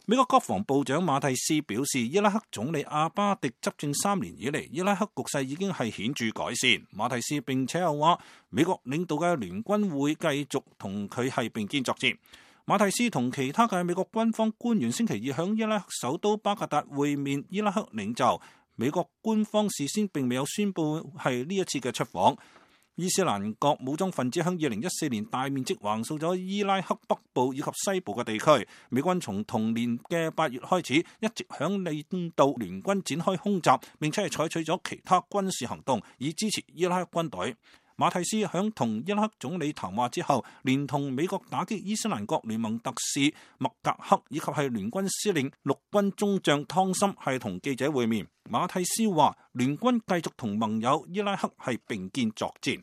美國國防部長馬蒂斯表示，伊拉克總理阿巴迪執政3年以嚟，伊拉克局勢已經係顯著改善。馬蒂斯並且又話，美國領導嘅聯軍會繼續同佢係並肩作戰。馬蒂斯同其他嘅美國軍方官員星期二響伊拉克首都巴格達會面伊拉克領袖。美國官方事先並未有宣布係呢一次嘅出訪。伊斯蘭國武裝分子喺2014年大面積橫掃咗伊拉克北部以及西部嘅地區。美軍從同年嘅8月開始，一直響領導聯軍展開空襲，並且係採取咗其他軍事行動以支持伊拉克軍隊。馬蒂斯響同伊拉克總理談話之後，連同美國打擊伊斯蘭國聯盟特使麥格克以及係聯軍司令陸軍中將湯森係同記者會面。馬蒂斯話，聯軍繼續同盟友伊拉克係並肩作戰。